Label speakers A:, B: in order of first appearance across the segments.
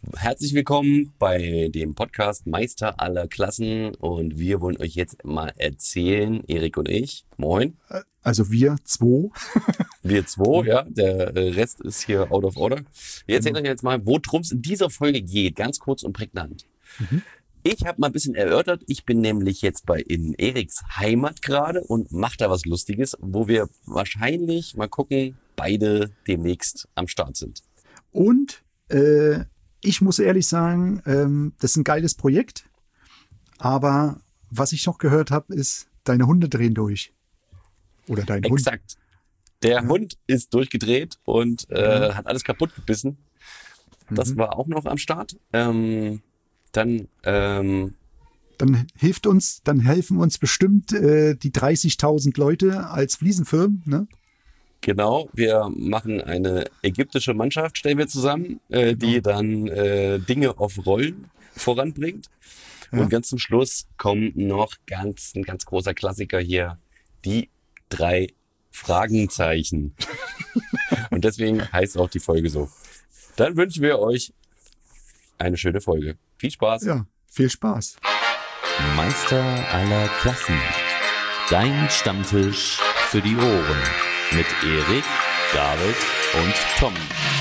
A: Herzlich willkommen bei dem Podcast Meister aller Klassen und wir wollen euch jetzt mal erzählen, Erik und ich, moin.
B: Also wir zwei.
A: Wir zwei, ja, der Rest ist hier out of order. Wir erzählen
B: Genau.
A: euch jetzt mal, worum es in dieser Folge geht, ganz kurz und prägnant.
B: Mhm.
A: Ich habe mal ein bisschen erörtert, ich bin nämlich jetzt in Eriks Heimat gerade und mache da was Lustiges, wo wir wahrscheinlich, mal gucken, beide demnächst am Start sind.
B: Und ich muss ehrlich sagen, das ist ein geiles Projekt. Aber was ich noch gehört habe, ist, deine Hunde drehen durch. Oder dein Hund.
A: Exakt. Der Hund ist durchgedreht und hat alles kaputt gebissen. Das war auch noch am Start. Dann
B: Dann helfen uns bestimmt die 30.000 Leute als Fliesenfirmen, ne?
A: genau, wir machen eine ägyptische Mannschaft, stellen wir zusammen, die dann Dinge auf Rollen voranbringt.
B: Ja.
A: Und ganz zum Schluss kommt noch ein ganz großer Klassiker hier, die 3 Fragenzeichen. Und deswegen heißt auch die Folge so. Dann wünschen wir euch eine schöne Folge. Viel Spaß.
B: Ja, viel Spaß.
C: Meister aller Klassen. Dein Stammtisch für die Ohren. Mit Erik, David und Tom.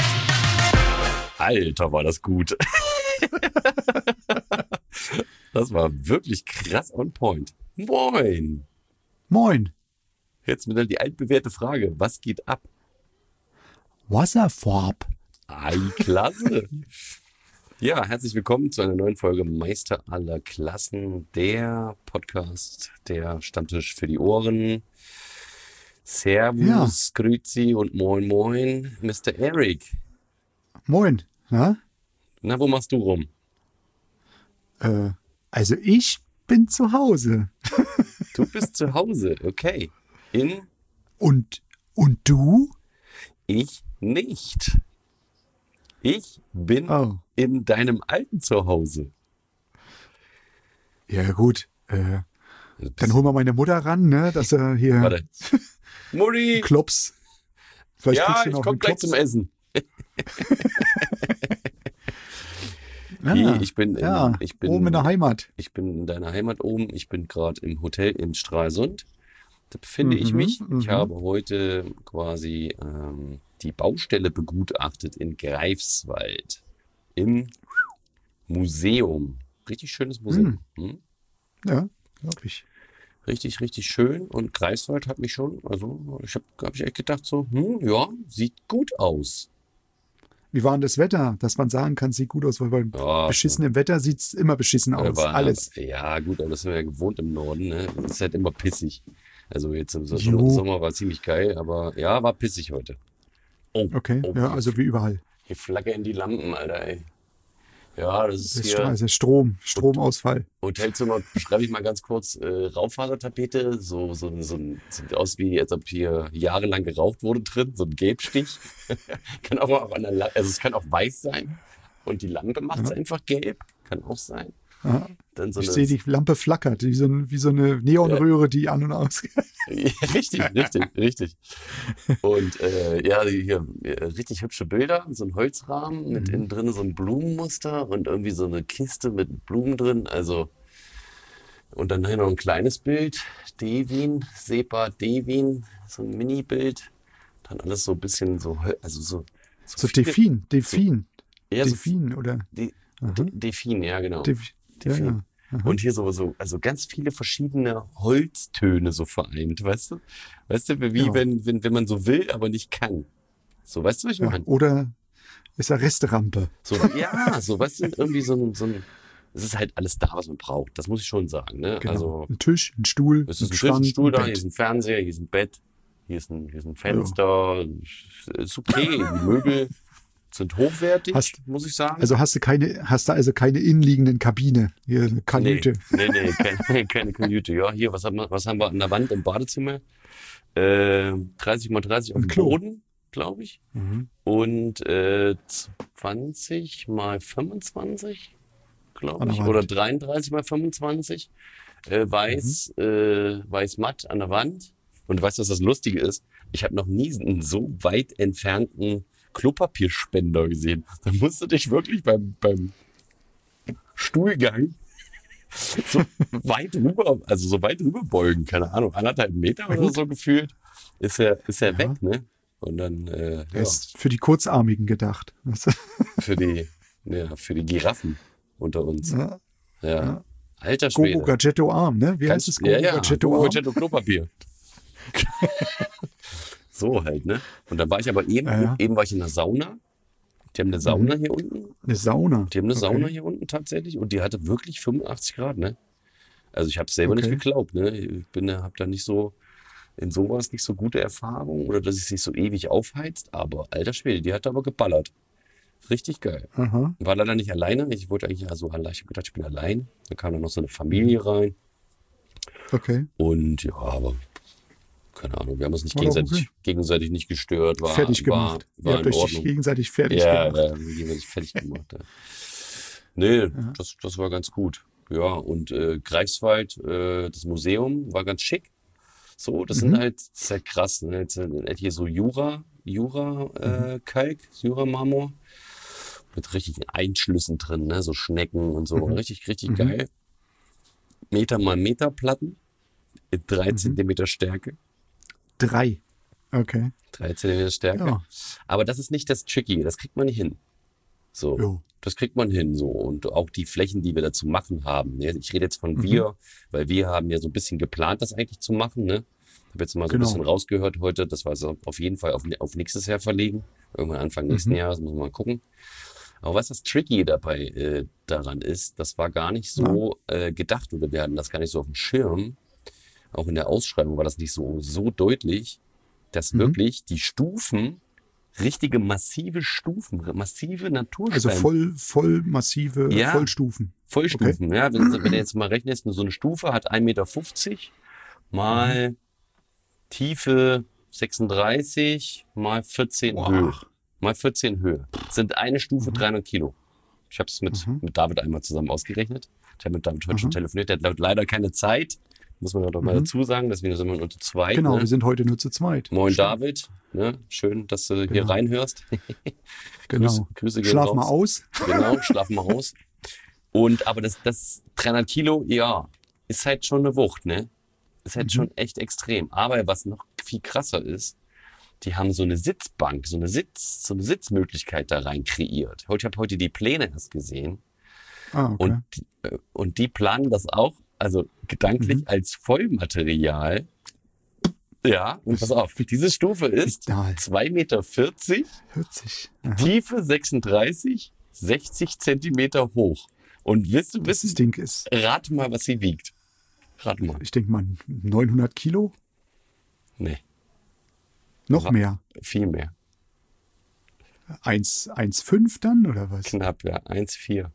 A: Alter, war das gut. Das war wirklich krass on point. Moin.
B: Moin.
A: Jetzt wieder die altbewährte Frage. Was geht ab?
B: Wasserfarb.
A: Ei, klasse. Ja, herzlich willkommen zu einer neuen Folge Meister aller Klassen, der Podcast, der Stammtisch für die Ohren. Servus, Grüezi und moin moin, Mr. Eric.
B: Moin. Na?
A: Na, wo machst du rum?
B: Also ich bin zu Hause.
A: Du bist zu Hause, okay.
B: Und du?
A: Ich nicht. Ich bin
B: Oh.
A: in deinem alten Zuhause.
B: Ja gut. Dann holen wir meine Mutter ran, ne? Dass er hier
A: Warte. Mutti!
B: Klops. Vielleicht
A: Ja,
B: kriegst du
A: ich
B: noch
A: komme
B: einen
A: gleich
B: Klops.
A: zum Essen.
B: Ah,
A: Nee, ich bin
B: oben in der Heimat.
A: Ich bin in deiner Heimat oben. Ich bin gerade im Hotel in Stralsund. Da befinde ich mich. Ich habe heute quasi die Baustelle begutachtet in Greifswald im Museum. Richtig schönes Museum.
B: Ja, wirklich.
A: Richtig, richtig schön. Und Greifswald hat mich schon, also hab ich echt gedacht so, ja, sieht gut aus.
B: Wie war denn das Wetter, dass man sagen kann, sieht gut aus, weil beim
A: Ja,
B: beschissenen Wetter sieht's immer beschissen aus. Alles.
A: Ja, gut, aber das sind wir ja gewohnt im Norden, ne? Das ist halt immer pissig. Also jetzt im
B: Jo.
A: Sommer war ziemlich geil, aber ja, war pissig heute. Oh,
B: Okay,
A: oh,
B: ja, also wie überall.
A: hier flackern die Lampen, Alter, ey. Ja, das ist hier
B: Also Stromausfall.
A: Hotelzimmer, beschreibe ich mal ganz kurz, Raufasertapete, sieht aus wie, als ob hier jahrelang geraucht wurde drin, so ein Gelbstich. Kann aber auch also es kann auch weiß sein. Und die Lampe macht es einfach gelb, kann auch sein.
B: Ja.
A: Dann so
B: Ich
A: eine,
B: sehe, die Lampe flackert, wie so eine Neonröhre, die an und aus.
A: Richtig. Und ja, hier richtig hübsche Bilder, so ein Holzrahmen mit innen drin so ein Blumenmuster und irgendwie so eine Kiste mit Blumen drin. Also und dann hier noch ein kleines Bild, Sepa Devin, so ein Mini-Bild. Dann alles so ein bisschen so, also
B: So
A: viele-
B: Delfin.
A: ja, so
B: Delfin, oder?
A: Delfin, ja genau.
B: Ja,
A: Delfin.
B: ja.
A: Und hier also ganz viele verschiedene Holztöne so vereint, weißt du? Weißt du, wie
B: Ja.
A: wenn man so will, aber nicht kann. So, weißt du, was ich
B: Ja.
A: meine?
B: Oder ist eine Resterampe.
A: So, ja, so, weißt du, irgendwie so ein, es ist halt alles da, was man braucht. Das muss ich schon sagen, ne?
B: Genau.
A: Also,
B: Ein Tisch, ein Stuhl,
A: es ist
B: ein
A: ein Tisch,
B: Schrank,
A: ein Stuhl da,
B: ein
A: hier
B: Bett.
A: ist ein Fernseher, hier ist ein Bett, hier ist ein Fenster, ist okay, die Möbel sind hochwertig, muss ich sagen.
B: Also hast du keine innenliegende Kabine, hier eine Kanüte.
A: Nee, keine Kajüte. Ja, hier, was haben wir an der Wand im Badezimmer? 30 mal 30 auf
B: Ein
A: dem
B: Klo.
A: Boden, glaube ich. Und 20 mal 25, glaube
B: An der
A: ich.
B: Wand.
A: Oder 33 mal 25. Weiß matt an der Wand. Und du weißt, was das Lustige ist? Ich habe noch nie einen so weit entfernten Klopapierspender gesehen. Da musst du dich wirklich beim Stuhlgang so weit rüber, also so weit rüber beugen, keine Ahnung, 1,5 Meter oder so gefühlt, ist er weg, ne? Und dann,
B: Der ist für die Kurzarmigen gedacht.
A: für die Giraffen unter uns.
B: Ja.
A: Ja. Alter
B: Gogo
A: Schwede.
B: Gadgetto Arm, ne? Wie heißt es? Gogo Gadgetto
A: Gogo
B: Arm?
A: Gadgetto Klopapier. So halt, ne? Und dann war ich aber eben war ich in der Sauna. Die haben eine Sauna hier unten.
B: Eine Sauna.
A: Die haben eine Sauna hier unten tatsächlich und die hatte wirklich 85 Grad, ne? Also ich habe es selber nicht geglaubt, ne? Ich habe da nicht so in sowas nicht so gute Erfahrungen oder dass es sich so ewig aufheizt, aber alter Schwede, die hat aber geballert. Richtig geil.
B: Aha.
A: War leider nicht alleine. Ich wollte eigentlich ich habe gedacht, ich bin allein. Da kam dann noch so eine Familie rein.
B: Okay.
A: Und ja, aber keine Ahnung, wir haben uns nicht
B: War doch
A: gegenseitig nicht gestört. War,
B: fertig gemacht.
A: War
B: Ihr habt
A: in
B: euch
A: Ordnung.
B: gegenseitig fertig
A: Ja,
B: gemacht.
A: wir haben uns gegenseitig fertig gemacht. Ja. Nee, das war ganz gut. Ja, und Greifswald, das Museum war ganz schick. So, das sind halt, das ist halt krass, ne? Jetzt sind hier so Jura-Kalk, Jura-Marmor. Mit richtigen Einschlüssen drin, ne? So Schnecken und so. Richtig geil. Meter mal Meter Platten in 3 Zentimeter Stärke.
B: 3. Okay.
A: 3 Zentimeter Stärke.
B: Ja.
A: Aber das ist nicht das Tricky, das kriegt man nicht hin. So.
B: Jo.
A: Das kriegt man hin, so. Und auch die Flächen, die wir da zu machen haben. Ne? Ich rede jetzt von wir, weil wir haben ja so ein bisschen geplant, das eigentlich zu machen, ne? Ich habe jetzt mal so ein bisschen rausgehört heute, das war so auf jeden Fall auf nächstes Jahr verlegen. Irgendwann Anfang nächsten Jahres, muss man mal gucken. Aber was das Tricky dabei daran ist, das war gar nicht so gedacht oder wir hatten das gar nicht so auf dem Schirm. Auch in der Ausschreibung war das nicht so deutlich, dass wirklich die Stufen, richtige massive Stufen, massive Natursteine.
B: Also voll massive Vollstufen.
A: Vollstufen,
B: Okay.
A: ja. Wenn du jetzt mal rechnest, so eine Stufe hat 1,50 Meter mal Tiefe 36 mal 14 Höhe. Mal 14 Höhe. Sind eine Stufe 300 Kilo. Ich habe es mit David einmal zusammen ausgerechnet. Ich habe mit David heute schon telefoniert. Der hat leider keine Zeit. Muss man doch mal dazu sagen. Deswegen sind wir nur zu zweit.
B: Genau,
A: ne?
B: wir sind heute nur zu zweit.
A: Moin David. Ne? Schön, dass du hier reinhörst.
B: Genau.
A: Grüße gehen
B: Schlaf
A: raus.
B: mal aus.
A: Genau, schlaf mal aus. Aber das 300 Kilo, ja, ist halt schon eine Wucht, ne? Ist halt schon echt extrem. Aber was noch viel krasser ist, die haben so eine Sitzbank, so eine Sitzmöglichkeit da rein kreiert. Ich habe heute die Pläne erst gesehen.
B: Ah, okay.
A: Und die planen das auch, also gedanklich als Vollmaterial. Ja, und pass auf, diese Stufe ist 2,40 Meter,
B: 40.
A: Tiefe 36, 60 Zentimeter hoch. Und
B: Das Ding ist,
A: rat mal, was sie wiegt. Rat mal.
B: ich denke mal, 900 Kilo?
A: Nee,
B: Noch mehr.
A: viel mehr.
B: 1,5 dann, oder was?
A: Knapp, ja, 1,4.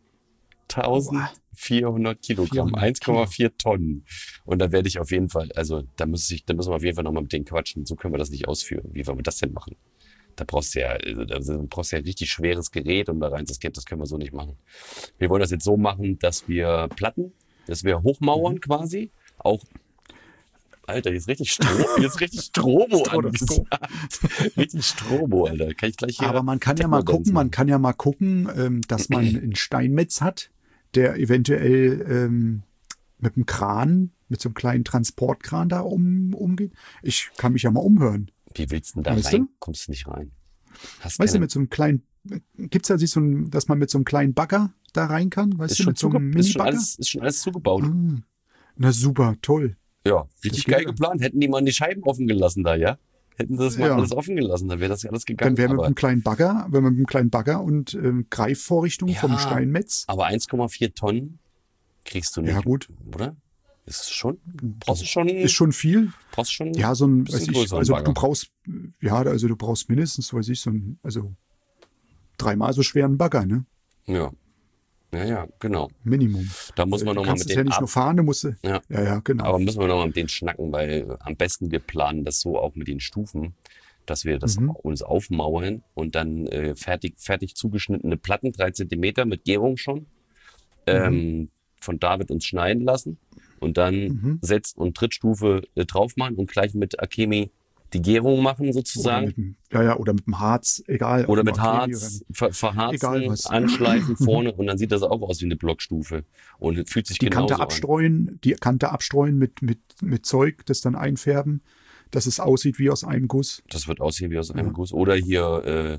A: 1400 Kilogramm, 1,4 Tonnen. Und da werde ich auf jeden Fall, also da müssen wir auf jeden Fall nochmal mit denen quatschen. So können wir das nicht ausführen. Wie wollen wir das denn machen? Da brauchst du ja richtig schweres Gerät, um da rein. Das können wir so nicht machen. Wir wollen das jetzt so machen, dass wir hochmauern quasi. Auch, Alter, hier ist richtig Strobo angesagt. Richtig Strobo, Alter. Kann ich gleich hier.
B: Aber man kann ja mal gucken, dass man einen Steinmetz hat, der eventuell mit einem Kran, mit so einem kleinen Transportkran da umgeht. Ich kann mich ja mal umhören.
A: Wie willst du denn da
B: Weißt
A: rein?
B: du?
A: Kommst du nicht rein?
B: Weißt du, mit so einem kleinen, gibt's ja dass man mit so einem kleinen Bagger da rein kann? Weißt du, mit so einem Mini-Bagger?
A: Ist schon alles zugebaut.
B: Na super, toll.
A: Ja, richtig geil geplant. Hätten die mal die Scheiben offen gelassen da, ja? Hätten sie das mal alles offen gelassen, dann wäre das ja alles gegangen.
B: Dann wäre mit einem kleinen Bagger und Greifvorrichtung vom Steinmetz.
A: Aber 1,4 Tonnen kriegst du nicht.
B: Ja, gut.
A: Oder? Ist schon
B: viel.
A: Brauchst schon.
B: Ja, so ein,
A: bisschen größeren Bagger.
B: du brauchst mindestens, so 3-mal so schweren Bagger, ne?
A: Ja. Ja, genau.
B: Minimum.
A: Da muss man nochmal mit
B: denen. Ja nicht nur fahren, du musst. Ja, genau.
A: Aber müssen wir nochmal mit denen schnacken, weil am besten wir planen das so auch mit den Stufen, dass wir das uns aufmauern und dann fertig zugeschnittene Platten, 3 Zentimeter mit Gärung schon, von David uns schneiden lassen und dann Setz- und Trittstufe drauf machen und gleich mit Akemi die Gärung machen
B: Oder
A: sozusagen.
B: oder mit dem Harz, egal.
A: Oder
B: ob
A: mit
B: Chemie
A: Harz
B: egal
A: verharzen,
B: was.
A: anschleifen vorne und dann sieht das auch aus wie eine Blockstufe. Und es fühlt sich
B: Die
A: genauso
B: Kante abstreuen mit Zeug, das dann einfärben, dass es aussieht wie aus einem Guss.
A: Das wird aussehen wie aus einem Guss. Oder hier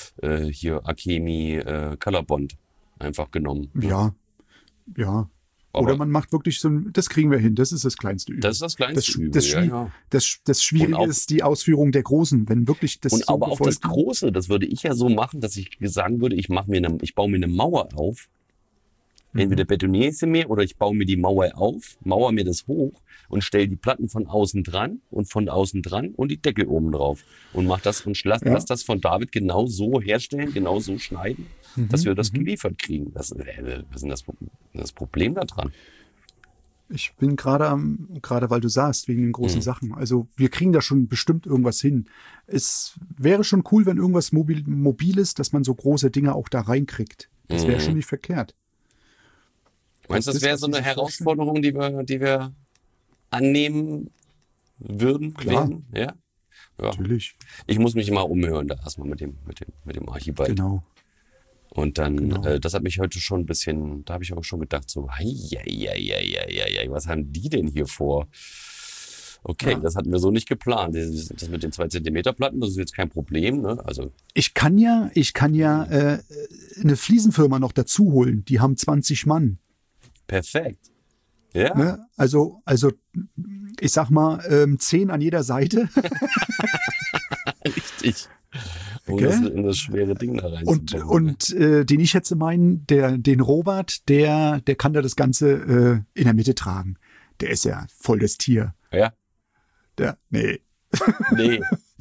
A: Akemi Color Bond einfach genommen.
B: Ja.
A: Aber
B: Oder man macht wirklich das kriegen wir hin, das ist das kleinste Übel.
A: das ist das kleinste Übel, ja.
B: Das Schwierige
A: Und auch-
B: ist die Ausführung der Großen, wenn wirklich das
A: Und
B: so
A: aber auch das
B: gefolgt-
A: Große, das würde ich ja so machen, dass ich sagen würde, ich baue mir eine Mauer auf. Entweder betoniere ich sie mir oder ich baue mir die Mauer auf, mauere mir das hoch und stelle die Platten von außen dran und von außen dran und die Decke oben drauf. Und mach das und lass das von David genau so herstellen, genau so schneiden, dass wir das geliefert kriegen. Was ist denn das Problem da dran?
B: Ich bin gerade weil du sagst, wegen den großen Sachen. Also wir kriegen da schon bestimmt irgendwas hin. Es wäre schon cool, wenn irgendwas mobil ist, dass man so große Dinge auch da reinkriegt. Das wäre schon nicht verkehrt.
A: Meinst du, das wäre so eine Herausforderung, die wir annehmen würden?
B: Klar.
A: Werden? Ja?
B: Natürlich.
A: Ich muss mich mal umhören, da erstmal mit dem Archibald.
B: Genau.
A: Und dann, das hat mich heute schon ein bisschen, da habe ich auch schon gedacht, so, was haben die denn hier vor? Okay, das hatten wir so nicht geplant. Das mit den 2 Zentimeter Platten, das ist jetzt kein Problem, ne? Also,
B: Ich kann ja eine Fliesenfirma noch dazu holen. Die haben 20 Mann.
A: perfekt. Ja,
B: Ne? Also ich sag mal 10 an jeder Seite.
A: richtig. Um
B: Okay.
A: das in das schwere Ding da reinzubauen.
B: Und den ich jetzt meinen, den Robert, der kann da das Ganze in der Mitte tragen. Der ist ja voll das Tier.
A: Ja,
B: Nee.
A: nee.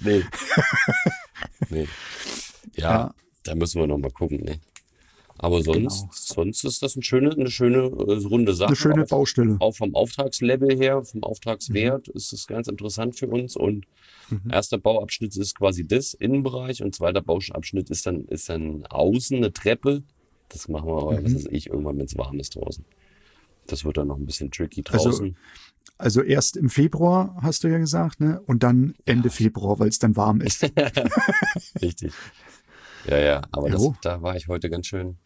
A: Nee. Ja,
B: Ja.
A: da müssen wir noch mal gucken, ne? Aber sonst ist das eine schöne runde Sache.
B: Eine schöne
A: Auch-
B: Baustelle.
A: Auch vom Auftragslevel her, vom Auftragswert ist es ganz interessant für uns. Und erster Bauabschnitt ist quasi das Innenbereich und zweiter Bauabschnitt ist dann außen eine Treppe. Das machen wir aber, was weiß ich, irgendwann, wenn es warm ist draußen. Das wird dann noch ein bisschen tricky draußen.
B: Also erst im Februar, hast du ja gesagt, ne? Und dann Ende Februar, weil es dann warm ist.
A: Richtig. Ja, aber
B: Jo.
A: da war ich heute ganz schön,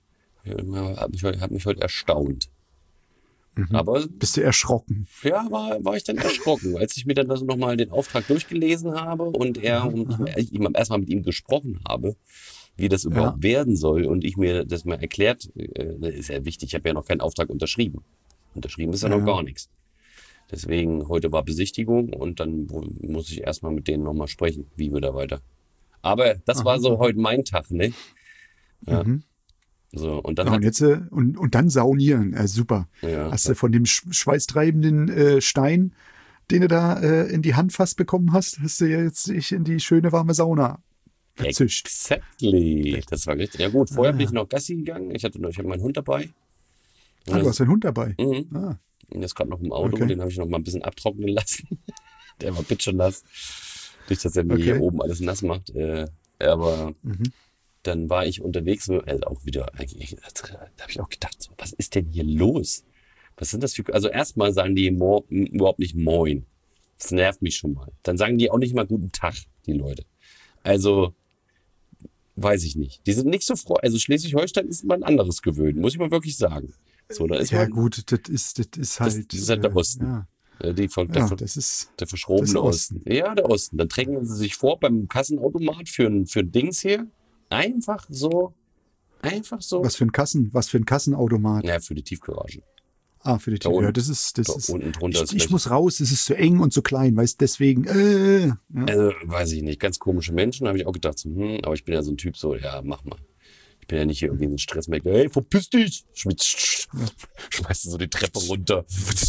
A: hab mich heute erstaunt. Aber
B: Bist du erschrocken?
A: ja, war ich dann erschrocken, als ich mir dann das nochmal den Auftrag durchgelesen habe und ich erstmal mit ihm gesprochen habe, wie das überhaupt werden soll und ich mir das mal erklärt, das ist ja wichtig, ich habe ja noch keinen Auftrag unterschrieben. Unterschrieben ist ja noch gar nichts. Deswegen, heute war Besichtigung und dann muss ich erstmal mit denen nochmal sprechen, wie wir da weiter. Aber das war so heute mein Tag, ne? Ja. So, und dann
B: Ja, und jetzt und dann saunieren. Super.
A: Ja.
B: Hast du von dem schweißtreibenden Stein, den du da in die Hand fast bekommen hast du ja jetzt dich in die schöne warme Sauna verzischt.
A: Exactly. Das war richtig. Ja gut, vorher bin ich noch Gassi gegangen. Ich habe meinen Hund dabei.
B: Ah, du hast einen Hund dabei.
A: Mhm.
B: Ah,
A: Und jetzt gerade noch im Auto,
B: Okay.
A: den habe ich noch mal ein bisschen abtrocknen lassen. Der war bitchernass. Nicht, dass er mir hier oben alles nass macht. Aber dann war ich unterwegs, also auch wieder, da habe ich auch gedacht, so, was ist denn hier los? Was sind das für, also erstmal sagen die überhaupt nicht Moin. Das nervt mich schon mal. Dann sagen die auch nicht mal guten Tag, die Leute. Also, weiß ich nicht. Die sind nicht so froh. Also Schleswig-Holstein ist mal ein anderes gewöhnt, muss ich mal wirklich sagen. So, da ist
B: ja
A: man,
B: gut, das ist halt.
A: das ist halt der Osten.
B: Ja,
A: der
B: das ist.
A: der verschrobene
B: das
A: Osten. Ja, der Osten. Dann drängen sie sich vor beim Kassenautomat für ein Dings hier. Einfach so.
B: Was für ein Kassenautomat.
A: Ja, für die Tiefgarage.
B: Ah, für die
A: Da
B: Tür. Ja,
A: unten-
B: das ist.
A: Da unten drunter ist
B: Ich
A: vielleicht-
B: muss raus, es ist zu eng und zu klein, weißt deswegen. Ja.
A: Also, weiß ich nicht. Ganz komische Menschen, habe ich auch gedacht. So, aber ich bin ja so ein Typ, so, ja, mach mal. Ich bin ja nicht hier irgendwie ein Stressmaker. Hey, verpiss dich! Schmeißt du so die Treppe runter.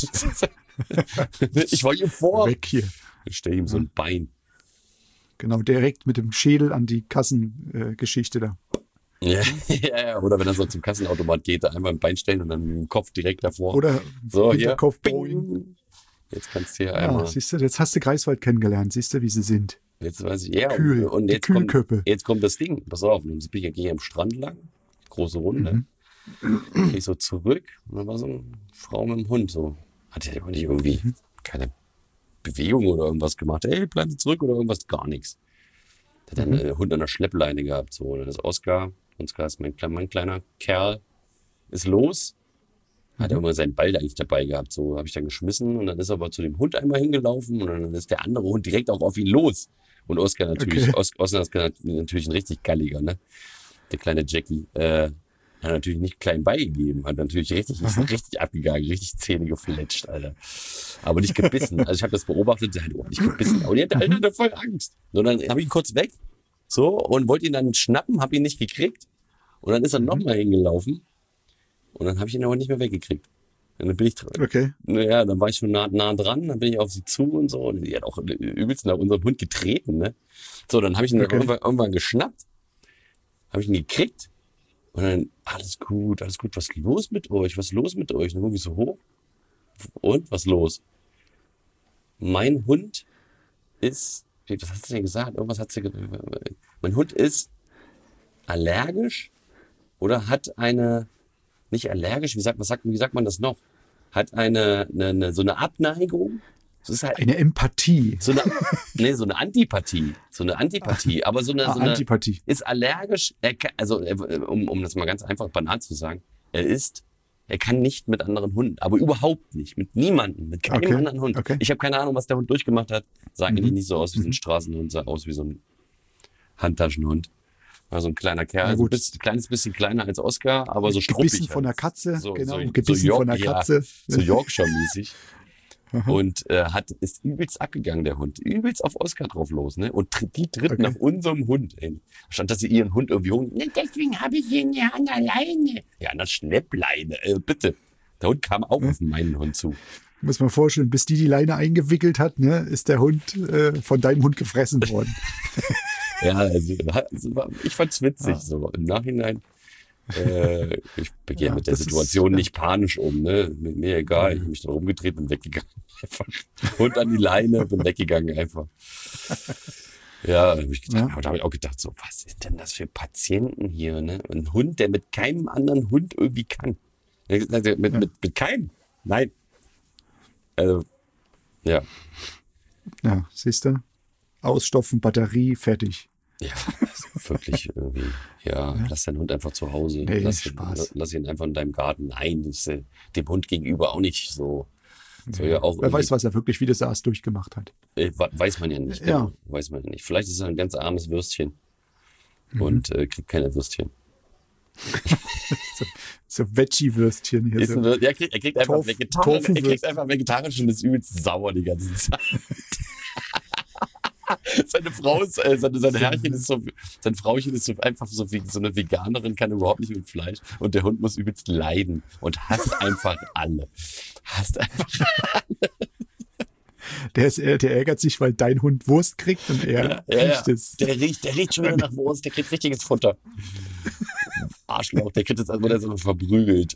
A: Ich war hier vor.
B: Weg hier.
A: Ich stell ihm so ein Bein.
B: Genau, direkt mit dem Schädel an die Kassengeschichte da.
A: Ja, ja, oder wenn er so zum Kassenautomat geht, da einfach ein Bein stellen und dann mit dem Kopf direkt davor.
B: Oder
A: so, hier.
B: Hinterkopf
A: Bing.
B: Boing.
A: Jetzt kannst du hier
B: Ja,
A: einmal.
B: siehst du, jetzt hast du Greifswald kennengelernt. Siehst du, wie sie sind.
A: Jetzt weiß ich, ja.
B: Kühl,
A: und
B: die
A: jetzt
B: Kühlköppe.
A: jetzt kommt das Ding. Pass auf, jetzt bin ich hier am Strand lang. Große Runde. Gehe ich so zurück. Und da war so eine Frau mit dem Hund. So. Hatte ja nicht irgendwie, keine Bewegung oder irgendwas gemacht. Ey, bleiben Sie zurück oder irgendwas, gar nichts. Der hat dann einen Hund an der Schleppleine gehabt. So. Und dann ist Oscar ist mein kleiner Kerl, ist los. Hat er immer seinen Ball eigentlich dabei gehabt. So habe ich dann geschmissen und dann ist er aber zu dem Hund einmal hingelaufen und dann ist der andere Hund direkt auch auf ihn los. Und Oscar natürlich, Oscar ist natürlich ein richtig galliger, ne? Der kleine Jackie. Hat natürlich nicht klein beigegeben, hat natürlich richtig abgegangen, richtig Zähne gefletscht, Alter. Aber nicht gebissen. Also ich habe das beobachtet, der hat überhaupt nicht gebissen. Aber der hatte voll Angst. Und dann habe ich ihn kurz weg, so, und wollte ihn dann schnappen, habe ihn nicht gekriegt. Und dann ist er nochmal hingelaufen. Und dann habe ich ihn aber nicht mehr weggekriegt. Und dann bin ich naja, dann war ich schon nah dran, dann bin ich auf sie zu und so. Und die hat auch übelst nach unserem Hund getreten, ne? So, dann habe ich ihn irgendwann geschnappt, habe ich ihn gekriegt. Und dann, alles gut, was ist los mit euch? Und dann gucke ich so hoch. Und, was los? Mein Hund ist, was hast du denn gesagt? Irgendwas hat sie gesagt. Mein Hund ist allergisch oder hat nicht allergisch, wie sagt man das noch? Hat so eine Abneigung. Das ist halt
B: eine Empathie.
A: So eine Antipathie. Aber so eine
B: Antipathie.
A: Ist allergisch. Um das mal ganz einfach banal zu sagen, er kann nicht mit anderen Hunden, aber überhaupt nicht. Mit niemandem, mit keinem anderen Hund.
B: Okay.
A: Ich habe keine Ahnung, was der Hund durchgemacht hat. Sah eigentlich nicht so aus wie so ein Straßenhund, sah aus wie so ein Handtaschenhund. Also ein kleiner Kerl, ein kleines bisschen kleiner als Oscar, aber so struppig.
B: Gebissen von der Katze,
A: gebissen
B: von der Katze.
A: So Yorkshire-mäßig. Und ist übelst abgegangen, der Hund. Übelst auf Oscar drauf los, ne? Und die tritt nach unserem Hund. Ey. Statt dass sie ihren Hund irgendwie holen. Ne, deswegen habe ich ihn ja an der Leine. Ja, an der Schleppleine. Bitte. Der Hund kam auch auf meinen Hund zu.
B: Muss man vorstellen, bis die Leine eingewickelt hat, ne, ist der Hund von deinem Hund gefressen worden.
A: Ja, also ich fand's witzig, so im Nachhinein. Ich gehe mit der Situation nicht panisch um, ne? Mir egal, ich habe mich dann rumgedreht, bin weggegangen. Einfach. Hund an die Leine, bin weggegangen einfach. Ja, da habe ich auch gedacht, so, was sind denn das für Patienten hier, ne? Ein Hund, der mit keinem anderen Hund irgendwie kann. Mit keinem? Nein. Also, ja.
B: Ja, siehst du? Ausstopfen, Batterie, fertig.
A: Ja, also wirklich irgendwie. Ja, lass deinen Hund einfach zu Hause.
B: Nee,
A: lass ihn einfach in deinem Garten. Nein, das ist dem Hund gegenüber auch nicht so. Ja auch
B: wer weiß, was er wirklich, wie das Saß durchgemacht hat.
A: Weiß man ja nicht.
B: Ja.
A: Genau, weiß man ja nicht. Vielleicht ist er ein ganz armes Würstchen und kriegt keine Würstchen.
B: so Veggie-Würstchen hier.
A: Er kriegt einfach vegetarisch und ist übelst sauer die ganze Zeit. Seine Herrchen ist so, sein Frauchen ist so einfach so wie so eine Veganerin, kann überhaupt nicht mit Fleisch und der Hund muss übelst leiden und hasst einfach alle.
B: Der ärgert sich, weil dein Hund Wurst kriegt und er riecht es.
A: Der riecht schon wieder nach Wurst, der kriegt richtiges Futter. Arschloch, der kriegt jetzt also der so verprügelt.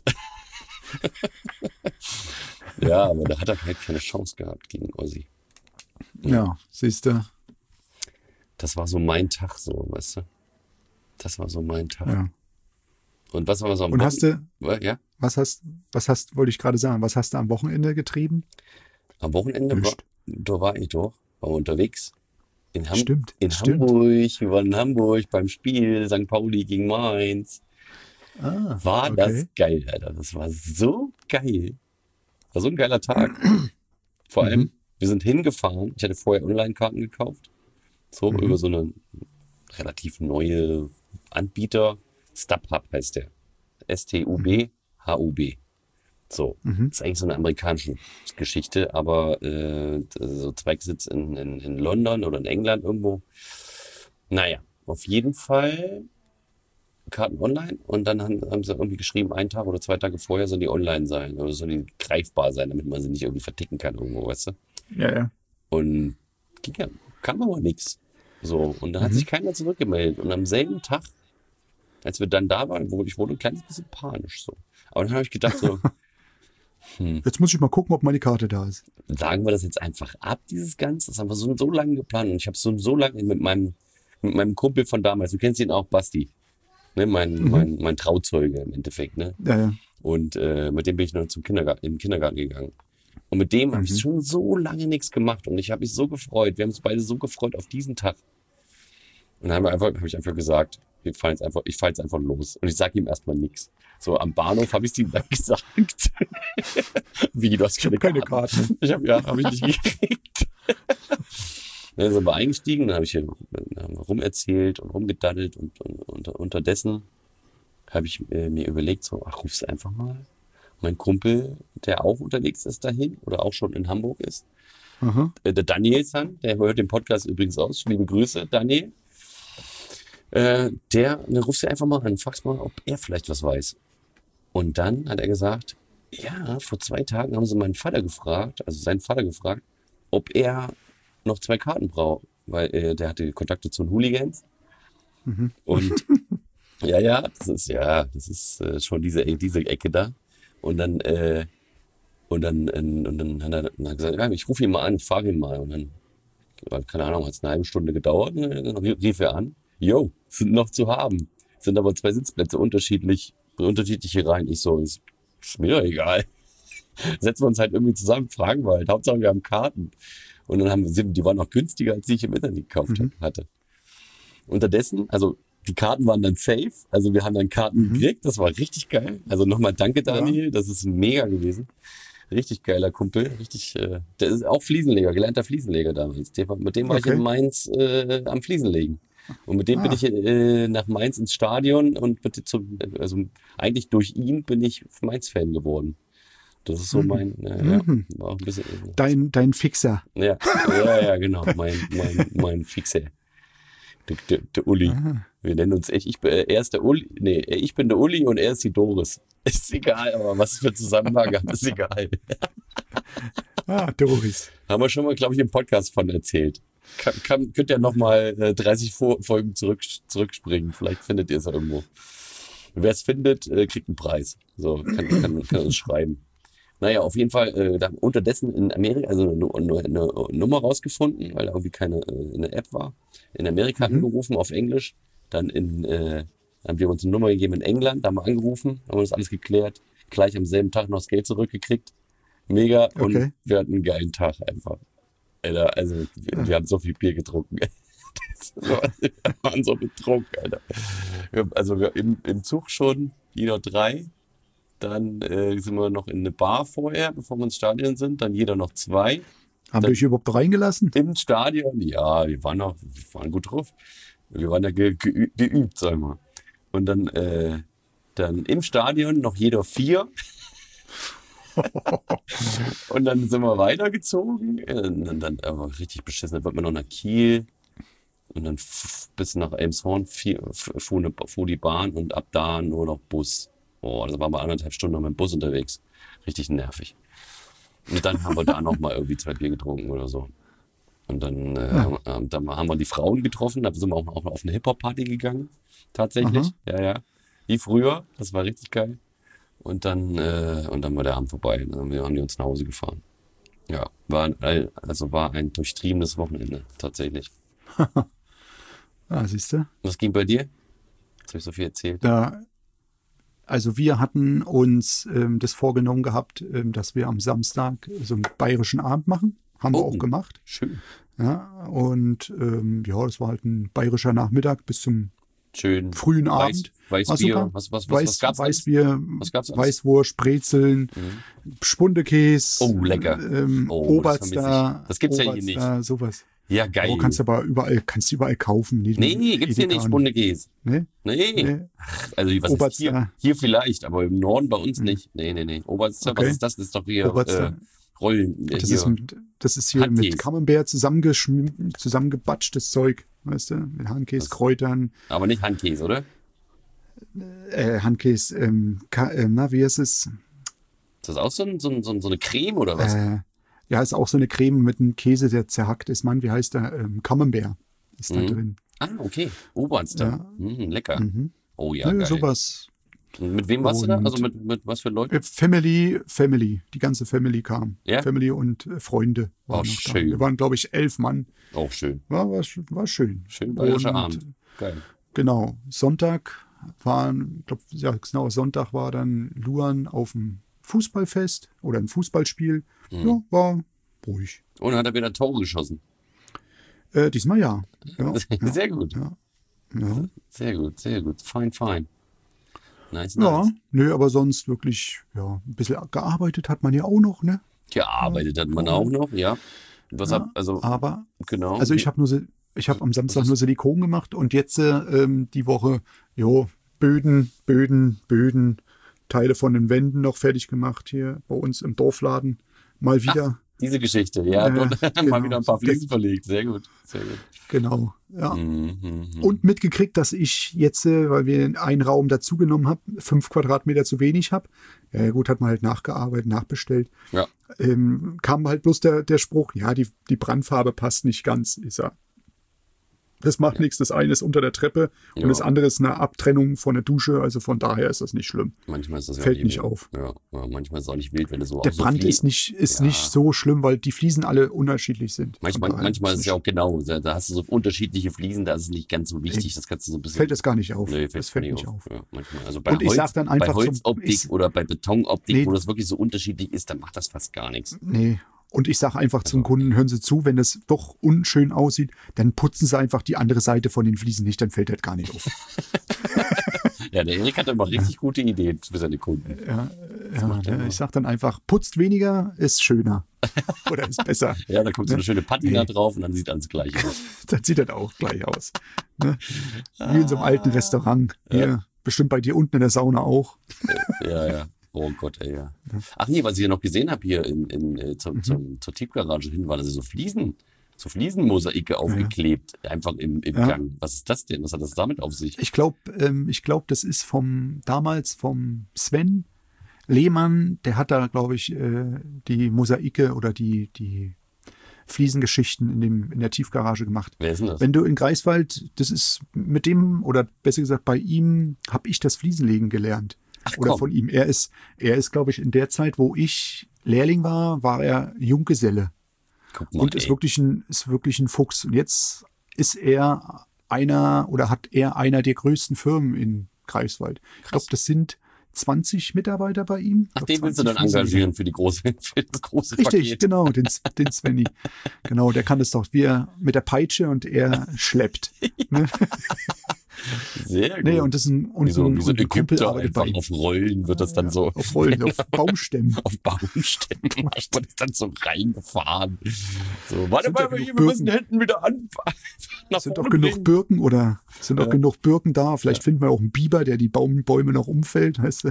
A: Ja, aber da hat er halt keine Chance gehabt gegen Ossi.
B: Ja, siehst du.
A: Das war so mein Tag, so, weißt du? Das war so mein Tag.
B: Ja.
A: Und was war so am
B: Und hast du,
A: ja?
B: wollte ich gerade sagen, was hast du am Wochenende getrieben?
A: Am Wochenende war ich unterwegs. In Hamburg. Wir waren in Hamburg beim Spiel St. Pauli gegen Mainz. Das geil, Alter. Das war so geil. War so ein geiler Tag. Vor allem, wir sind hingefahren. Ich hatte vorher Online-Karten gekauft. So, über so eine relativ neue Anbieter. StubHub heißt der. STUB-HUB. So, ist eigentlich so eine amerikanische Geschichte, aber so Zweigsitz in London oder in England irgendwo. Naja, auf jeden Fall Karten online und dann haben sie irgendwie geschrieben, 1 Tag oder 2 Tage vorher sollen die online sein oder sollen die greifbar sein, damit man sie nicht irgendwie verticken kann irgendwo, weißt du?
B: Ja.
A: Und kam aber nichts. So, und dann hat sich keiner zurückgemeldet. Und am selben Tag, als wir dann da waren, ich wurde ein kleines bisschen panisch so. Aber dann habe ich gedacht so,
B: jetzt muss ich mal gucken, ob meine Karte da ist.
A: Sagen wir das jetzt einfach ab, dieses Ganze. Das haben wir so lange geplant. Und ich habe so lange mit meinem Kumpel von damals, du kennst ihn auch, Basti. Ne, mein Trauzeuge im Endeffekt. Ne?
B: Ja.
A: Und mit dem bin ich noch in den Kindergarten gegangen. Und mit dem habe ich schon so lange nichts gemacht und ich habe mich so gefreut. Wir haben uns beide so gefreut auf diesen Tag. Und dann habe ich einfach gesagt, ich fahre jetzt einfach los. Und ich sage ihm erstmal nichts. So am Bahnhof habe ich es ihm dann gesagt. Wie, du hast keine Karten. Habe ich nicht gekriegt. Dann sind wir eingestiegen, dann habe ich hier rumerzählt und rumgedaddelt und unterdessen habe ich mir überlegt, so, ach, ruf's einfach mal. Mein Kumpel, der auch unterwegs ist dahin oder auch schon in Hamburg ist, der Danielson, der hört den Podcast übrigens aus, liebe Grüße, Daniel. Ruf sie einfach mal an, frag's mal, ob er vielleicht was weiß. Und dann hat er gesagt, ja, vor 2 Tagen haben sie seinen Vater gefragt, ob er noch 2 Karten braucht, weil der hatte Kontakte zu den Hooligans. Und das ist schon diese Ecke da. Und dann hat er gesagt, ja, ich rufe ihn mal an, ich frage ihn mal. Und dann, keine Ahnung, hat es eine halbe Stunde gedauert. Und dann rief er an, jo, sind noch zu haben. Sind aber 2 Sitzplätze unterschiedliche Reihen. Ich so, ist mir doch egal. Setzen wir uns halt irgendwie zusammen, fragen wir halt. Hauptsache wir haben Karten. Und dann die waren noch günstiger, als ich im Internet gekauft hatte. Unterdessen, also die Karten waren dann safe, also wir haben dann Karten gekriegt, das war richtig geil. Also nochmal danke Daniel, das ist mega gewesen. Richtig geiler Kumpel, der ist auch Fliesenleger, gelernter Fliesenleger damals. Mit dem war ich in Mainz am Fliesenlegen. Und mit dem bin ich nach Mainz ins Stadion und eigentlich durch ihn bin ich Mainz-Fan geworden. Das ist so mein, war auch ein bisschen.
B: Dein Fixer.
A: Ja, genau, mein Fixer. Der Uli. Wir nennen uns er ist der Uli, ich bin der Uli und er ist die Doris. Ist egal, aber was es für Zusammenhang hat, ist egal.
B: Doris. Haben
A: wir schon mal, glaube ich, im Podcast von erzählt. Könnt ihr noch mal 30 Folgen zurückspringen, vielleicht findet ihr es ja irgendwo. Wer es findet, kriegt einen Preis. So, kann uns schreiben. Naja, auf jeden Fall unterdessen in Amerika, also eine Nummer rausgefunden, weil da irgendwie keine eine App war. In Amerika angerufen auf Englisch. Dann haben wir uns eine Nummer gegeben in England, da haben wir angerufen, haben das alles geklärt. Gleich am selben Tag noch das Geld zurückgekriegt. Mega. Okay. Und wir hatten einen geilen Tag einfach. Alter, also wir haben so viel Bier getrunken. Wir waren so betrunken, Alter. Also wir im Zug schon, jeder 3. Dann sind wir noch in eine Bar vorher, bevor wir ins Stadion sind. Dann jeder noch 2.
B: Haben wir euch überhaupt reingelassen?
A: Im Stadion, ja, wir waren gut drauf. Wir waren ja geübt, sagen wir. Und dann im Stadion noch jeder 4. Und dann sind wir weitergezogen. Und dann aber richtig beschissen. Dann wird man noch nach Kiel. Und dann bis nach Elmshorn fuhr die Bahn und ab da nur noch Bus. Oh, da waren wir 1,5 Stunden noch mit dem Bus unterwegs. Richtig nervig. Und dann haben wir da noch mal irgendwie 2 Bier getrunken oder so. Und dann haben wir die Frauen getroffen. Da sind wir auch auf eine Hip-Hop-Party gegangen. Tatsächlich. Ja. Wie früher. Das war richtig geil. Und dann war der Abend vorbei. Dann haben die uns nach Hause gefahren. Ja, war ein durchtriebenes Wochenende. Tatsächlich.
B: Siehst du?
A: Was ging bei dir? Jetzt habe ich so viel erzählt.
B: Also wir hatten uns das vorgenommen gehabt, dass wir am Samstag so einen bayerischen Abend machen. Haben wir auch gemacht.
A: Schön.
B: Ja, und das war halt ein bayerischer Nachmittag bis zum frühen Abend.
A: Weißbier, was gab's?
B: Weißbier, Weißwurst, Brezeln, Spundekäse.
A: Oh, lecker.
B: Oberster.
A: Das gibt's ja hier nicht.
B: Sowas.
A: Ja, geil.
B: Aber kannst du überall kaufen.
A: Nee, gibt's hier nicht, Spundekäse. Nee. Ach, also was Oberster. Ist hier vielleicht, aber im Norden bei uns nicht. Nee. Oberster, okay. Was ist das? Das ist doch hier Rollen.
B: Das ist hier Handkäse. Mit Camembert zusammengebatschtes Zeug, weißt du, mit Handkäse, Kräutern.
A: Aber nicht Handkäse, oder?
B: Handkäse, wie heißt es?
A: Ist das auch so eine Creme oder was?
B: Ja, ist auch so eine Creme mit einem Käse, der zerhackt ist. Mann, wie heißt der? Camembert ist da drin.
A: Ah, okay. Oberster. Ja. Lecker. Oh ja, geil.
B: Sowas.
A: Und mit wem warst du da? Also mit was für Leuten?
B: Family. Die ganze Family kam.
A: Ja?
B: Family und Freunde waren noch
A: schön.
B: Da. Wir waren, glaube ich, 11 Mann.
A: Auch schön.
B: War schön.
A: Schön bayerischer Abend. Geil.
B: Genau. Sonntag war dann Luan auf dem Fußballfest oder ein Fußballspiel. Ja, war ruhig.
A: Und hat er wieder Tore geschossen.
B: Diesmal ja.
A: Sehr gut.
B: Ja.
A: Sehr gut, sehr gut. Fine, fine. Nice,
B: Ja,
A: nice.
B: nö, aber sonst wirklich, ja, ein bisschen gearbeitet hat man ja auch noch, ne?
A: Gearbeitet hat man auch noch, ja.
B: Aber,
A: genau.
B: also ich habe am Samstag nur Silikon gemacht und jetzt die Woche, Böden, Teile von den Wänden noch fertig gemacht hier bei uns im Dorfladen. Mal wieder.
A: Diese Geschichte, ja. Mal
B: genau.
A: wieder ein paar Fliesen verlegt. Sehr gut, sehr gut.
B: Genau, ja. Und mitgekriegt, dass ich jetzt, weil wir einen Raum dazugenommen haben, 5 Quadratmeter zu wenig habe. Ja gut, hat man halt nachgearbeitet, nachbestellt.
A: Ja.
B: Kam halt bloß der Spruch, ja, die Brandfarbe passt nicht ganz. Ich sag, das macht nichts. Das eine ist unter der Treppe und das andere ist eine Abtrennung von der Dusche. Also von daher ist das nicht schlimm.
A: Manchmal ist das
B: Fällt nicht auf.
A: Ja, manchmal ist es auch nicht wild, wenn du so
B: Der
A: auch so
B: Brand
A: viel-
B: ist nicht so schlimm, weil die Fliesen alle unterschiedlich sind. Von daher
A: Manchmal ist es ja auch genau. Da hast du so unterschiedliche Fliesen, da ist es nicht ganz so wichtig. Das kannst du so ein bisschen.
B: Fällt das gar nicht auf.
A: Nee,
B: das fällt nicht auf.
A: Ja, manchmal. Also bei
B: Und ich
A: Holz,
B: sag dann einfach
A: bei Holzoptik
B: zum-
A: oder bei Betonoptik,
B: Nee.
A: wo das wirklich so unterschiedlich ist, dann macht das fast gar nichts.
B: Nee. Und ich sage einfach zum Kunden, hören Sie zu, wenn das doch unschön aussieht, dann putzen Sie einfach die andere Seite von den Fliesen nicht, dann fällt das gar nicht auf.
A: Ja, der Erik hat immer richtig gute Ideen für seine Kunden.
B: Ich sage dann einfach, putzt weniger, ist schöner. Oder ist besser.
A: Ja, da kommt so eine schöne Patina drauf und dann sieht alles gleich aus.
B: Dann sieht das auch gleich aus. Ne? Wie in so einem alten Restaurant. Hier, bestimmt bei dir unten in der Sauna auch.
A: Ja. Oh Gott, ey, ja. Ach nee, was ich ja noch gesehen habe hier zur Tiefgarage hin, war, dass sie so Fliesenmosaike aufgeklebt, einfach im Gang. Was ist das denn? Was hat das damit auf sich?
B: Ich glaube, das ist damals vom Sven Lehmann, der hat da, glaube ich, die Mosaike oder die Fliesengeschichten in der Tiefgarage gemacht.
A: Wer ist denn das?
B: Wenn du in Greifswald, das ist mit dem, oder besser gesagt bei ihm, habe ich das Fliesenlegen gelernt. Oder
A: komm.
B: von ihm. Er ist, glaube ich, in der Zeit, wo ich Lehrling war er Junggeselle.
A: Guck mal,
B: Und ist wirklich ein Fuchs. Und jetzt ist er hat er einer der größten Firmen in Greifswald. Ich glaube, das sind 20 Mitarbeiter bei ihm.
A: Ach, den willst du
B: 20
A: dann engagieren für das große
B: Richtig,
A: Paket.
B: genau, den Svenny. Genau, der kann das doch mit der Peitsche und er schleppt. Ne?
A: Sehr gut.
B: Nee, und das ist ein,
A: wie so
B: ein Kumpel
A: Ägypter
B: arbeitet bei
A: einfach
B: ihm.
A: auf Rollen wird das dann so.
B: Auf Rollen, auf Baumstämmen.
A: Auf Baumstämmen macht man das dann so reingefahren. So, warte
B: Sind
A: mal,
B: ja
A: wir
B: genug
A: müssen hinten wieder an. Nach
B: Sind doch
A: vorne
B: genug
A: bringen.
B: genug Birken da. Vielleicht finden wir auch einen Biber, der die Bäume noch umfällt, weißt du?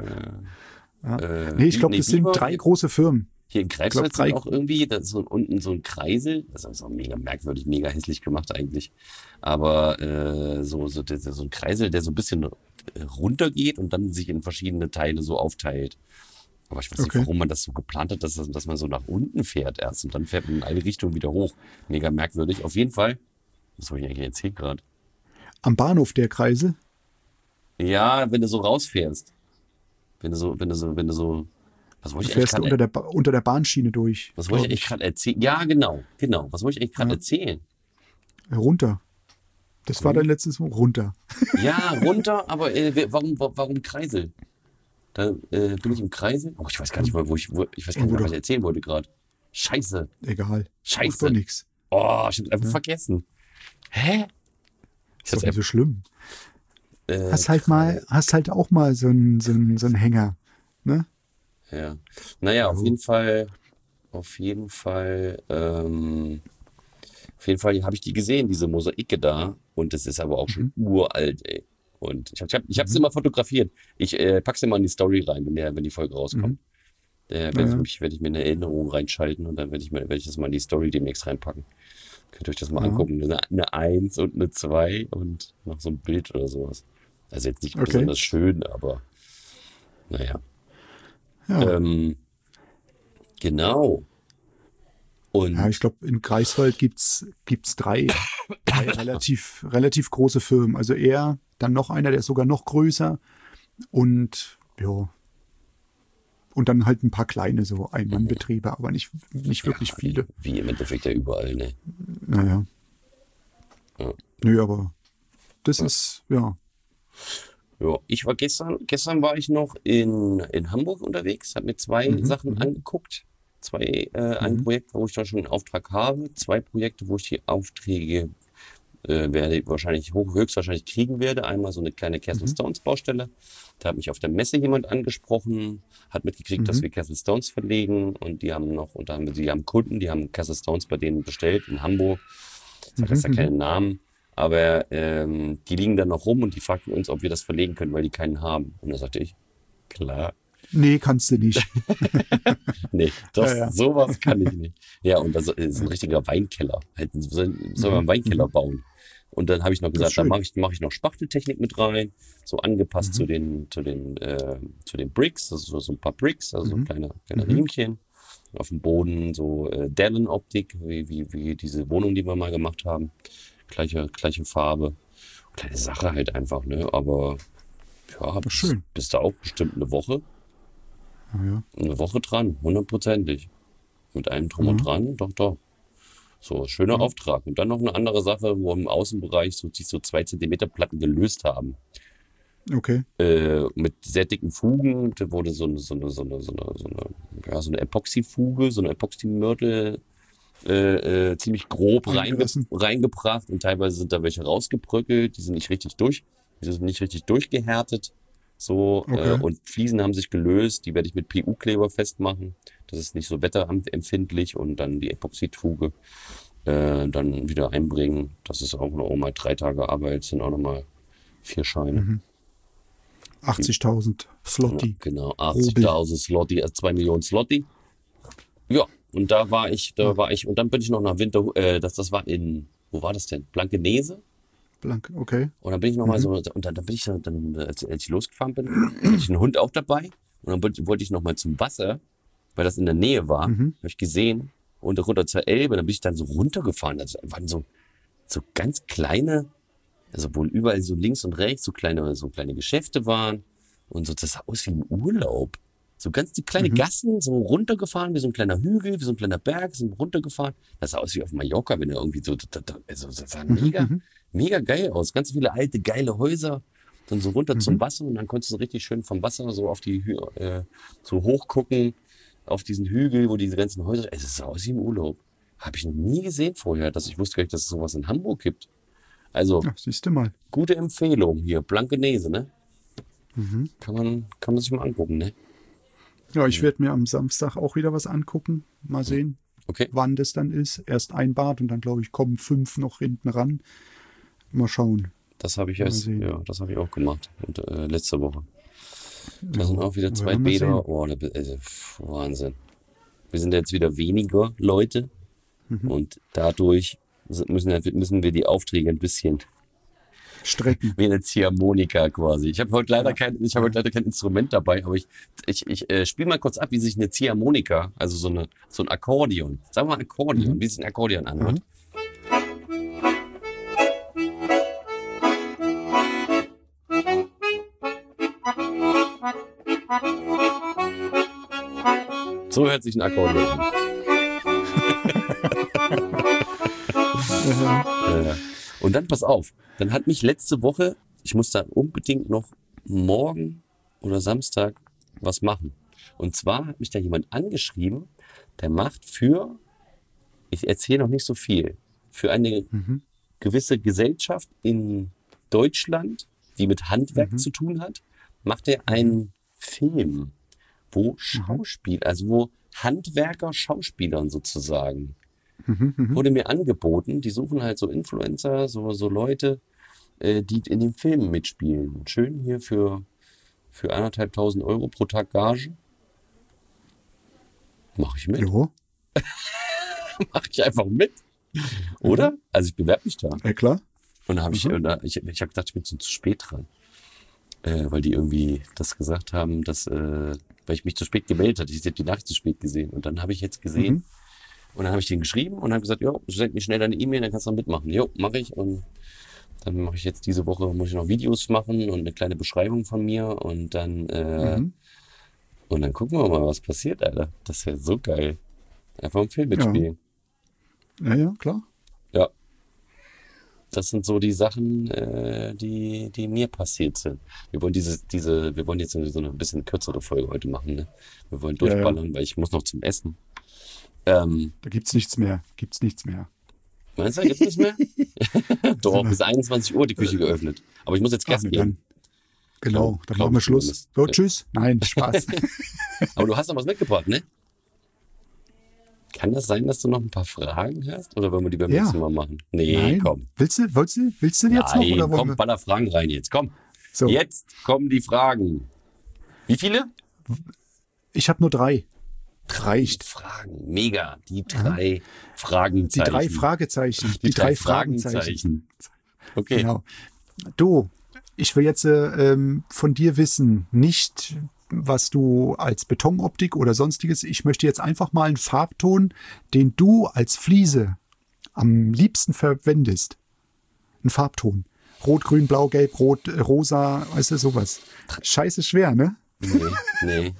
B: Nee, ich glaube, das sind
A: Biber,
B: 3 große Firmen.
A: Hier in Greifswald
B: Ich glaub,
A: sind auch irgendwie, da ist so unten so ein Kreisel, das ist auch mega merkwürdig, mega hässlich gemacht eigentlich. Aber so ein Kreisel, der so ein bisschen runtergeht und dann sich in verschiedene Teile so aufteilt. Aber ich weiß nicht, warum man das so geplant hat, dass man so nach unten fährt erst und dann fährt man in eine Richtung wieder hoch. Mega merkwürdig. Auf jeden Fall, was soll ich eigentlich erzählen gerade?
B: Am Bahnhof der Kreisel.
A: Ja, wenn du so rausfährst. Wenn du so, was
B: Du
A: wollte ich eigentlich
B: fährst
A: gerade
B: unter der Bahnschiene durch.
A: was wollte ich eigentlich gerade erzählen? Ja, genau. Was wollte ich eigentlich gerade erzählen?
B: Runter. Das war dein letztes Mal. Runter.
A: Ja, runter, aber warum Kreisel? Da bin ich im Kreisel. Oh, ich weiß gar nicht mal, ich weiß gar nicht mehr, was ich erzählen wollte gerade. Scheiße.
B: Egal.
A: Scheiße.
B: Macht doch nix.
A: Oh, ich hab's einfach vergessen. Hä?
B: Ist doch nicht so schlimm.
A: Äh,
B: Hast halt auch mal so einen Hänger. Ne?
A: Ja. Naja, auf jeden Fall habe ich die gesehen, diese Mosaike da. Und das ist aber auch schon uralt, ey. Und ich habe es immer fotografiert. Ich pack's immer in die Story rein, wenn die Folge rauskommt. Werde ich mir eine Erinnerung reinschalten und dann werde ich das mal in die Story demnächst reinpacken. Könnt ihr euch das mal angucken. Eine 1 und eine 2 und noch so ein Bild oder sowas. Also jetzt nicht besonders schön, aber naja.
B: Ja.
A: Genau. Und
B: Ja, ich glaube, in Greifswald gibt's 3 relativ große Firmen. Also er, dann noch einer, der ist sogar noch größer. Und ja. Und dann halt ein paar kleine, so Ein-Mann-Betriebe, aber nicht wirklich viele.
A: wie im Endeffekt ja überall, ne?
B: Naja.
A: Ja.
B: Nö, aber das ist, ja.
A: Ja, ich war gestern war ich noch in Hamburg unterwegs, habe mir zwei Sachen angeguckt. Ein Projekt, wo ich da schon einen Auftrag habe, zwei Projekte, wo ich die Aufträge höchstwahrscheinlich kriegen werde. Einmal so eine kleine Castle Stones Baustelle. Da hat mich auf der Messe jemand angesprochen, hat mitgekriegt, dass wir Castle Stones verlegen und die haben Kunden, die haben Castle Stones bei denen bestellt in Hamburg. Ich sage jetzt da keinen Namen, aber die liegen dann noch rum und die fragten uns, ob wir das verlegen können, weil die keinen haben. Und da sagte ich, klar.
B: Nee, kannst du nicht.
A: Nee, sowas kann ich nicht. Ja, und das ist ein richtiger Weinkeller. Halt, soll man einen Weinkeller bauen. Und dann habe ich noch gesagt, da mache ich noch Spachteltechnik mit rein, so angepasst zu den Bricks, also so ein paar Bricks, also so kleine Riemchen. Auf dem Boden so Dellen-Optik, wie diese Wohnung, die wir mal gemacht haben. Gleiche Farbe. Kleine Sache halt einfach, ne? Aber ja, bist da auch bestimmt eine Woche.
B: Ja.
A: Eine Woche dran, 100%. Mit allem drum und dran, doch. So, schöner Auftrag. Und dann noch eine andere Sache, wo im Außenbereich sich so 2 Zentimeter Platten gelöst haben.
B: Okay.
A: Mit sehr dicken Fugen. Da wurde so eine Epoxyfuge, so eine Epoxymörtel ziemlich grob reingebracht und teilweise sind da welche rausgebröckelt, die sind nicht richtig durchgehärtet. So, und Fliesen haben sich gelöst, die werde ich mit PU-Kleber festmachen. Das ist nicht so wetterempfindlich und dann die Epoxidfuge dann wieder einbringen. Das ist auch noch mal 3 Tage Arbeit, sind auch noch mal 4 Scheine.
B: 80.000 Slotty.
A: Ja, genau, 80.000 Slotty, 2 Millionen Slotty. Ja, und da war ich, und dann bin ich noch nach das war wo war das denn? Blankenese?
B: Okay.
A: Und dann bin ich nochmal als ich losgefahren bin, hatte ich einen Hund auch dabei. Und dann wollte ich nochmal zum Wasser, weil das in der Nähe war, habe ich gesehen. Und runter zur Elbe, dann bin ich dann so runtergefahren. Das waren so ganz kleine, also wo überall so links und rechts so kleine Geschäfte waren. Und so, das sah aus wie ein Urlaub. So ganz die kleine Gassen, so runtergefahren, wie so ein kleiner Hügel, wie so ein kleiner Berg, sind runtergefahren. Das sah aus wie auf Mallorca, wenn er irgendwie so, also das sah mega geil aus. Ganz viele alte, geile Häuser, dann so runter zum Wasser und dann konntest du richtig schön vom Wasser so auf so hochgucken, auf diesen Hügel, wo diese ganzen Häuser, es sah aus wie im Urlaub. Habe ich noch nie gesehen vorher, ich wusste gar nicht, dass es sowas in Hamburg gibt. Also,
B: siehst du mal.
A: Gute Empfehlung hier, Blankenese, ne? Kann man sich mal angucken, ne?
B: Ja, ich werde mir am Samstag auch wieder was angucken. Mal sehen, wann das dann ist. Erst ein Bad und dann, glaube ich, kommen 5 noch hinten ran. Mal schauen.
A: Das habe ich das habe ich auch gemacht. Und letzte Woche. Da sind auch wieder 2 Bäder. Oh, Wahnsinn. Wir sind jetzt wieder weniger Leute. Und dadurch müssen wir die Aufträge ein bisschen
B: strecken.
A: Wie eine Ziehharmonika quasi. Ich habe heute leider kein Instrument dabei, aber ich spiele mal kurz ab, wie sich eine Ziehharmonika, also so ein Akkordeon, sagen wir mal Akkordeon, wie sich ein Akkordeon anhört. So hört sich ein Akkordeon an. Und dann pass auf, dann hat mich letzte Woche, ich muss da unbedingt noch morgen oder Samstag was machen. Und zwar hat mich da jemand angeschrieben, der macht ich erzähle noch nicht so viel, für eine gewisse Gesellschaft in Deutschland, die mit Handwerk zu tun hat, macht er einen Film, wo wo Handwerker Schauspielern sozusagen wurde mir angeboten, die suchen halt so Influencer, so Leute, die in den Filmen mitspielen. Schön hier für 1.500 Euro pro Tag Gage. Mach ich mit.
B: Jo.
A: Mach ich einfach mit. Oder? Also ich bewerbe mich da.
B: Ja, klar.
A: Und dann habe ich hab gedacht, ich bin zu spät dran. Weil die irgendwie das gesagt haben, weil ich mich zu spät gemeldet hatte. Ich habe die Nachricht zu spät gesehen. Und dann habe ich jetzt gesehen, und dann habe ich den geschrieben und habe gesagt, jo, send mir schnell deine E-Mail, dann kannst du noch mitmachen. Jo, mache ich. Und dann mache ich jetzt diese Woche, muss ich noch Videos machen und eine kleine Beschreibung von mir. Und dann und dann gucken wir mal, was passiert, Alter. Das wäre so geil. Einfach im Film mitspielen.
B: Ja, klar.
A: Ja. das sind so die Sachen, die mir passiert sind. Wir wollen wir wollen jetzt so eine bisschen kürzere Folge heute machen, ne? Wir wollen durchballern, weil ich muss noch zum Essen.
B: Da gibt's nichts mehr.
A: Meinst du, jetzt nicht mehr? Doch, bis 21 Uhr die Küche geöffnet. Aber ich muss jetzt Gas geben.
B: Genau, dann machen wir Schluss. So, tschüss. Nein, Spaß.
A: Aber du hast noch was mitgebracht, ne? Kann das sein, dass du noch ein paar Fragen hast? Oder wollen wir die beim nächsten Mal machen? Nee,
B: Nein.
A: komm.
B: Willst du jetzt noch? Oder
A: Komm, baller Fragen rein jetzt. Komm.
B: So.
A: Jetzt kommen die Fragen. Wie viele?
B: Ich habe nur 3. Reicht.
A: Fragen. Mega. Die 3 Fragezeichen.
B: Die 3 Fragezeichen.
A: Die 3 Fragezeichen. Okay.
B: Genau. Du, ich will jetzt von dir wissen, nicht was du als Betonoptik oder sonstiges, ich möchte jetzt einfach mal einen Farbton, den du als Fliese am liebsten verwendest. Ein Farbton. Rot, grün, blau, gelb, rot, rosa, weißt du, sowas. Scheiße schwer, ne?
A: Nee.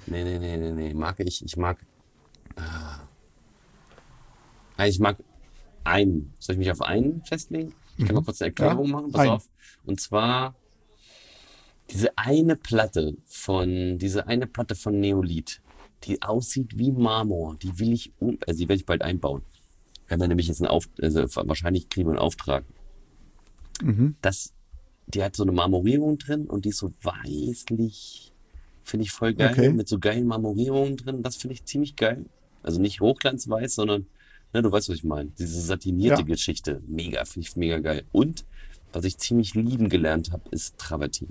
A: Ich mag einen. Soll ich mich auf einen festlegen? Ich kann mal kurz eine Erklärung machen. Pass auf. Und zwar diese eine Platte von Neolith, die aussieht wie Marmor, die werde ich bald einbauen. Wenn wir nämlich jetzt wahrscheinlich kriegen wir einen Auftrag. Die hat so eine Marmorierung drin und die ist so weißlich, finde ich voll geil, mit so geilen Marmorierungen drin. Das finde ich ziemlich geil. Also nicht hochglanzweiß, sondern, ne, du weißt, was ich meine. Diese satinierte Geschichte, finde ich mega geil. Und was ich ziemlich lieben gelernt habe, ist Travertin.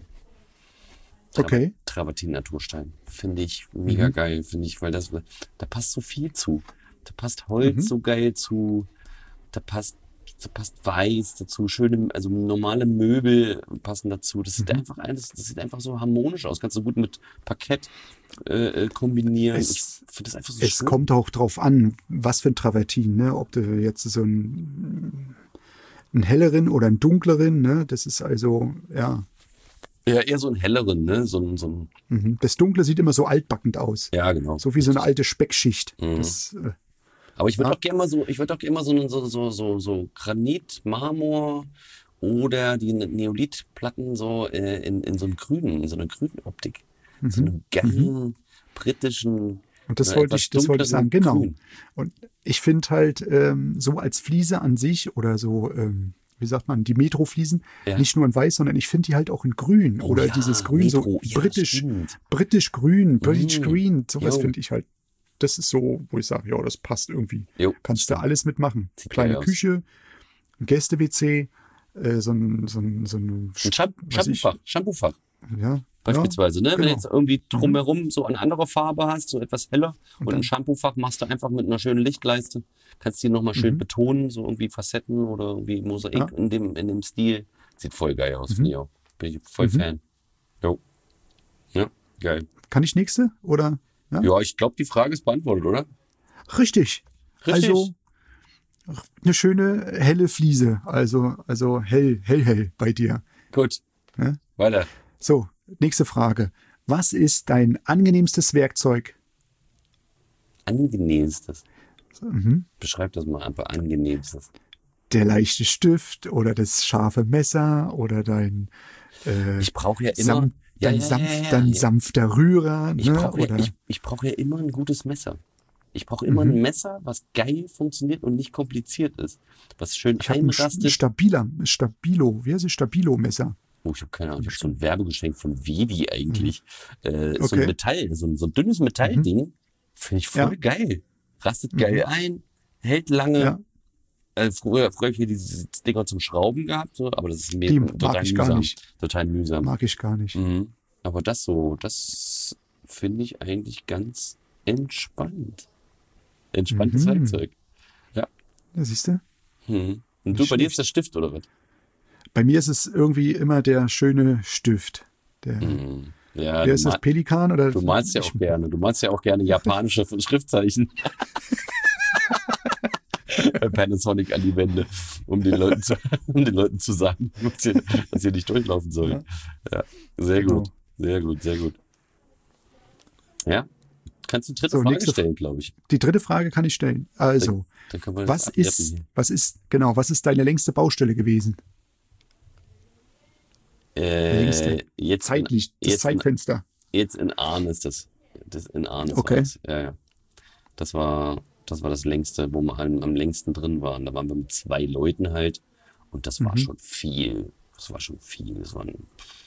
A: Travertin Naturstein. Finde ich mega geil, weil da passt so viel zu. Da passt Holz so geil zu, da passt Weiß dazu, schöne, also normale Möbel passen dazu. Das sieht einfach so harmonisch aus. Kannst du gut mit Parkett kombinieren. Ich finde das einfach so schön.
B: Es kommt auch drauf an, was für ein Travertin, ne? Ob du jetzt so einen helleren oder einen dunkleren, ne? Das ist also, ja.
A: Ja, eher so einen helleren, ne? So ein
B: Das Dunkle sieht immer so altbackend aus.
A: Ja, genau.
B: So wie so eine alte Speckschicht.
A: Aber ich würde doch gerne mal so Granit, Marmor oder die Neolithplatten so in so einer grünen Optik. So einen geilen britischen.
B: Und das wollte ich sagen, genau.
A: Grün.
B: Und ich finde halt so als Fliese an sich oder so, wie sagt man, die Metrofliesen, nicht nur in weiß, sondern ich finde die halt auch in grün oder dieses Grün,
A: Metro,
B: so britisch grün, British Green, sowas
A: Jo.
B: finde ich halt. Das ist so, wo ich sage, ja, das passt irgendwie.
A: Jo,
B: Kannst du alles mitmachen.
A: Sieht
B: Kleine
A: geil aus.
B: Küche, ein Gäste-WC, so ein
A: Shampoofach.
B: Ja,
A: Beispielsweise, ne? Wenn
B: genau.
A: du jetzt irgendwie drumherum so eine andere Farbe hast, so etwas heller, und ein Shampoofach machst du einfach mit einer schönen Lichtleiste, kannst die nochmal schön betonen, so irgendwie Facetten oder irgendwie Mosaik in dem Stil. Sieht voll geil aus, finde ich auch. Bin ich voll Fan. Jo. Ja, geil.
B: Kann ich nächste? Oder?
A: Ja, ich glaube, die Frage ist beantwortet, oder?
B: Richtig. Also eine schöne helle Fliese. Also hell bei dir.
A: Gut.
B: Ja?
A: Weiter.
B: So, nächste Frage. Was ist dein angenehmstes Werkzeug?
A: Angenehmstes. Beschreib das mal einfach, angenehmstes.
B: Der leichte Stift oder das scharfe Messer oder dein
A: ich brauche ja immer
B: dein sanfter Rührer.
A: Ich brauche ja immer ein gutes Messer. Ich brauche immer ein Messer, was geil funktioniert und nicht kompliziert ist. Was schön einrastet.
B: Stabilo. Wie heißt es? Stabilo-Messer.
A: Oh, ich habe keine Ahnung. Ich habe so ein Werbegeschenk von Wedi eigentlich. So ein Metall, so ein dünnes Metallding. Finde ich voll geil. Rastet geil ein, hält lange.
B: Ja.
A: Früher habe ich hier diese Dinger zum Schrauben gehabt, so, aber das ist mir total mühsam.
B: Mag ich gar nicht.
A: Aber das finde ich eigentlich ganz entspannt. Entspanntes Werkzeug. Ja.
B: Ja, siehst du?
A: Und du, bei dir ist der Stift, oder was?
B: Bei mir ist es irgendwie immer der schöne Stift.
A: Ja,
B: ist das Pelikan? Oder?
A: Du malst ja auch gerne. Du malst ja auch gerne japanische Schriftzeichen. Panasonic an die Wände, um den Leuten zu sagen, dass sie nicht durchlaufen sollen. Ja, sehr gut. Sehr gut, sehr gut. Ja? Kannst du die dritte Frage stellen, glaube ich.
B: Die dritte Frage kann ich stellen. Also,
A: dann können wir
B: was ist deine längste Baustelle gewesen? Längste.
A: Jetzt
B: Zeitlich, das
A: jetzt,
B: Zeitfenster.
A: jetzt in Arn ist das. Das in Arn ist
B: Okay.
A: das. Ja, ja. Das war das längste, wo wir am längsten drin waren. Da waren wir mit 2 Leuten halt. Und das war schon viel. Das war schon viel. Das waren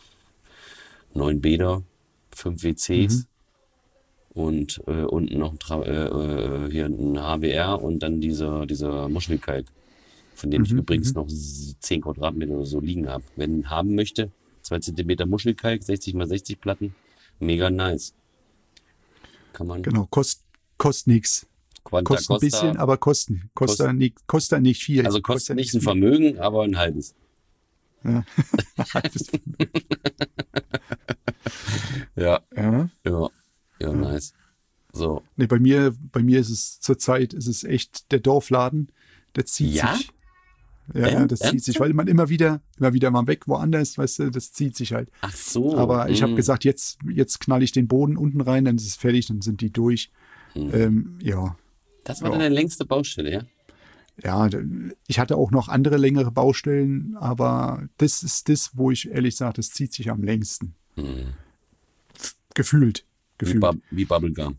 A: 9 Bäder, 5 WCs und unten noch hier ein HWR und dann dieser Muschelkalk, von dem ich übrigens noch 10 Quadratmeter oder so liegen habe. Wer ihn haben möchte, 2 Zentimeter Muschelkalk, 60 mal 60 Platten, mega nice. Kann man.
B: Genau, kostet nichts.
A: Quanta
B: Kostet ein bisschen, aber kostet nicht viel.
A: Also kostet nicht ein Vermögen, aber ein halbes.
B: Ja.
A: Ja,
B: Ja.
A: ja, nice. So.
B: Nee, bei mir ist es zurzeit, echt der Dorfladen, der zieht
A: Ja?
B: sich. Ja, das zieht sich, weil man immer wieder mal weg, woanders, weißt du, das zieht sich halt.
A: Ach so.
B: Aber ich habe gesagt, jetzt knall ich den Boden unten rein, dann ist es fertig, dann sind die durch. Ja.
A: Das war deine längste Baustelle, ja?
B: Ja, ich hatte auch noch andere längere Baustellen, aber das ist das, wo ich ehrlich sage, das zieht sich am längsten. Gefühlt.
A: Wie Bubblegum.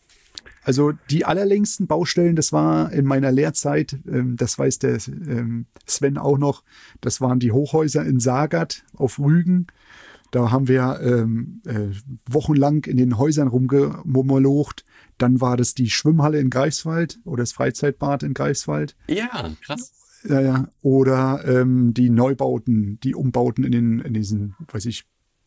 B: Also die allerlängsten Baustellen, das war in meiner Lehrzeit, das weiß der Sven auch noch, das waren die Hochhäuser in Sagert auf Rügen. Da haben wir wochenlang in den Häusern rumgemurmalocht. Dann war das die Schwimmhalle in Greifswald oder das Freizeitbad in Greifswald.
A: Ja, krass.
B: Ja. Oder die Neubauten, die Umbauten in diesen, weiß ich,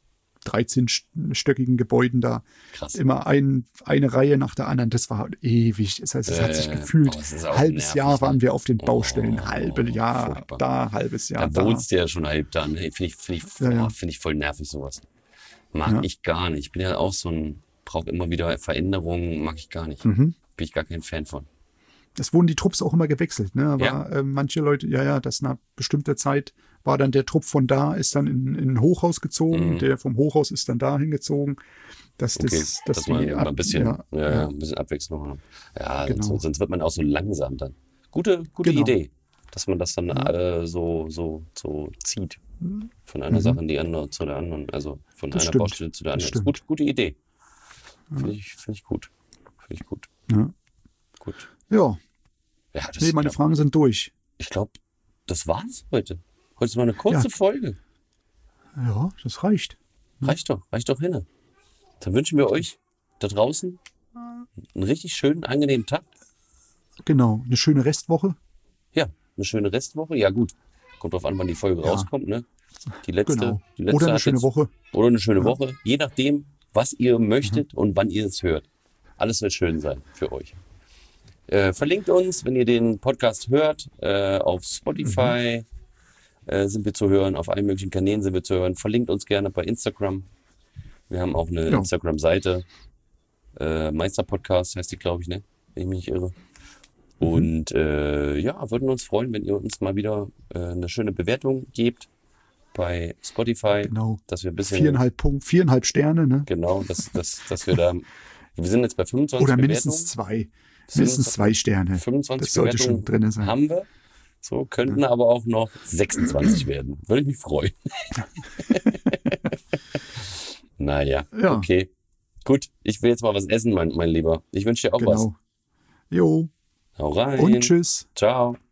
B: 13-stöckigen Gebäuden da.
A: Krass.
B: Immer eine Reihe nach der anderen. Das war ewig. Das heißt, es hat sich gefühlt,
A: es ist auch
B: halbes
A: nervig,
B: Jahr waren
A: ne?
B: wir auf den Baustellen. Halbes Jahr
A: furchtbar.
B: da, halbes Jahr
A: Da
B: da.
A: wohnst du ja schon halb da. Hey, finde ich voll nervig sowas. Mag ich gar nicht. Ich bin ja auch brauche immer wieder Veränderungen, mag ich gar nicht. Bin ich gar kein Fan von.
B: Es wurden die Trupps auch immer gewechselt, ne? Aber
A: Ja.
B: manche Leute, das nach bestimmter Zeit war dann der Trupp von da, ist dann in ein Hochhaus gezogen, der vom Hochhaus ist dann dahin gezogen. Dass
A: wir ein bisschen, ein bisschen Abwechslung haben. Ja,
B: Genau.
A: sonst wird man auch so langsam dann. Gute
B: Genau.
A: Idee, dass man das dann so zieht. Von einer Sache in die andere zu der anderen. Also von
B: Das
A: einer
B: stimmt.
A: Baustelle zu der
B: Das
A: anderen.
B: stimmt.
A: Gute Idee. Finde ich gut. Finde ich gut.
B: Ja.
A: Gut.
B: Ja,
A: Ja, das,
B: nee, meine Fragen sind durch.
A: ich glaube, das war's heute. Heute ist mal eine kurze Folge.
B: Ja, das reicht.
A: Reicht doch hin. Dann wünschen wir euch da draußen einen richtig schönen, angenehmen Tag.
B: Genau, eine schöne Restwoche.
A: Ja, eine schöne Restwoche. Ja, gut. Kommt drauf an, wann die Folge rauskommt, ne? Die letzte.
B: Genau.
A: Die letzte
B: Oder eine
A: hat
B: schöne
A: jetzt-
B: Woche.
A: Oder eine schöne Woche. Je nachdem, was ihr möchtet und wann ihr es hört. Alles wird schön sein für euch. Verlinkt uns, wenn ihr den Podcast hört, auf Spotify sind wir zu hören, auf allen möglichen Kanälen sind wir zu hören. Verlinkt uns gerne bei Instagram. Wir haben auch eine
B: Ja.
A: Instagram-Seite. Meister-Podcast heißt die, glaube ich, ne? Wenn ich mich nicht irre. Und würden uns freuen, wenn ihr uns mal wieder eine schöne Bewertung gebt bei Spotify.
B: Genau.
A: Dass wir ein bisschen
B: 4,5 Sterne, ne?
A: Genau, dass wir da. Wir sind jetzt bei 25
B: Oder
A: Bewertungen.
B: mindestens 2. Mindestens 2 Sterne.
A: 25
B: Das sollte schon
A: Bewertungen
B: drin sein.
A: haben wir. So, könnten aber auch noch 26 werden. Würde ich mich freuen. Naja,
B: Ja.
A: okay. Gut, ich will jetzt mal was essen, mein Lieber. Ich wünsche dir auch was.
B: Genau. Jo.
A: Hau rein.
B: Und tschüss.
A: Ciao.